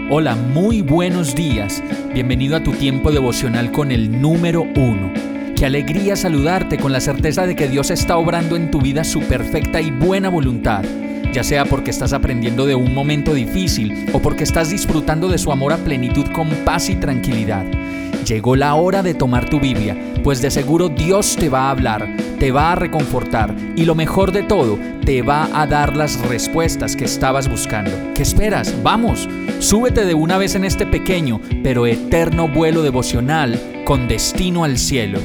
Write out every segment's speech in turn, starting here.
Hola, muy buenos días. Bienvenido a tu tiempo devocional con el número 1. Qué alegría saludarte con la certeza de que Dios está obrando en tu vida su perfecta y buena voluntad, ya sea porque estás aprendiendo de un momento difícil o porque estás disfrutando de su amor a plenitud con paz y tranquilidad. Llegó la hora de tomar tu Biblia, pues de seguro Dios te va a hablar, te va a reconfortar y lo mejor de todo, te va a dar las respuestas que estabas buscando. ¿Qué esperas? ¡Vamos! Súbete de una vez en este pequeño pero eterno vuelo devocional con destino al cielo.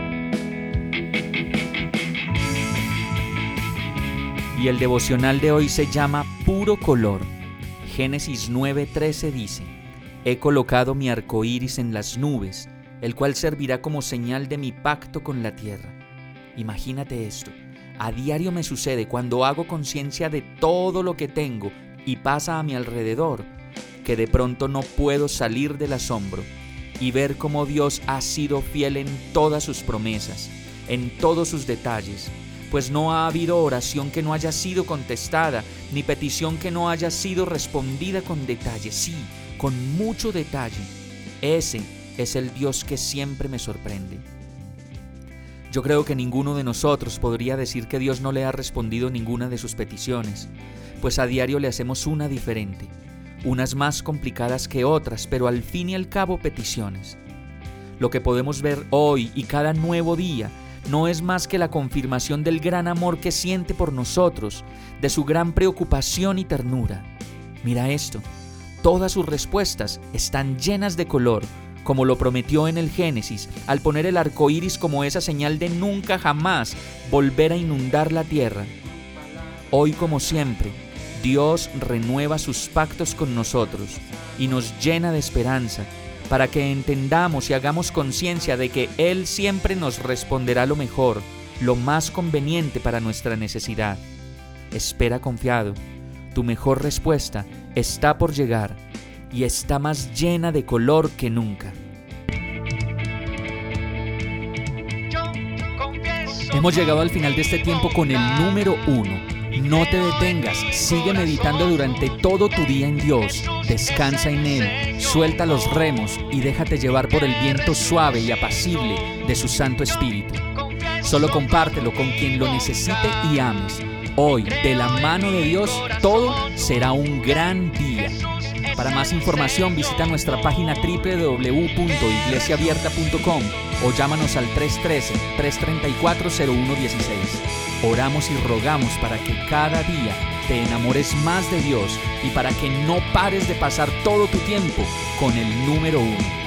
Y el devocional de hoy se llama Puro Color. Génesis 9:13 dice: He colocado mi arco iris en las nubes, el cual servirá como señal de mi pacto con la tierra. Imagínate esto. A diario me sucede cuando hago conciencia de todo lo que tengo y pasa a mi alrededor, que de pronto no puedo salir del asombro y ver cómo Dios ha sido fiel en todas sus promesas, en todos sus detalles. Pues no ha habido oración que no haya sido contestada, ni petición que no haya sido respondida con detalle. Sí, con mucho detalle. Ese es el Dios que siempre me sorprende. Yo creo que ninguno de nosotros podría decir que Dios no le ha respondido ninguna de sus peticiones, pues a diario le hacemos una diferente, unas más complicadas que otras, pero al fin y al cabo peticiones. Lo que podemos ver hoy y cada nuevo día no es más que la confirmación del gran amor que siente por nosotros, de su gran preocupación y ternura. Mira esto, todas sus respuestas están llenas de color, como lo prometió en el Génesis, al poner el arco iris como esa señal de nunca jamás volver a inundar la tierra. Hoy, como siempre, Dios renueva sus pactos con nosotros y nos llena de esperanza, para que entendamos y hagamos conciencia de que Él siempre nos responderá lo mejor, lo más conveniente para nuestra necesidad. Espera confiado, tu mejor respuesta está por llegar y está más llena de color que nunca. Hemos llegado al final de este tiempo con el número 1. No te detengas, sigue meditando durante todo tu día en Dios, descansa en Él, suelta los remos y déjate llevar por el viento suave y apacible de su Santo Espíritu. Solo compártelo con quien lo necesite y ames. Hoy, de la mano de Dios, todo será un gran día. Para más información visita nuestra página www.iglesiaabierta.com o llámanos al 313-334-0116. Oramos y rogamos para que cada día te enamores más de Dios y para que no pares de pasar todo tu tiempo con el número 1.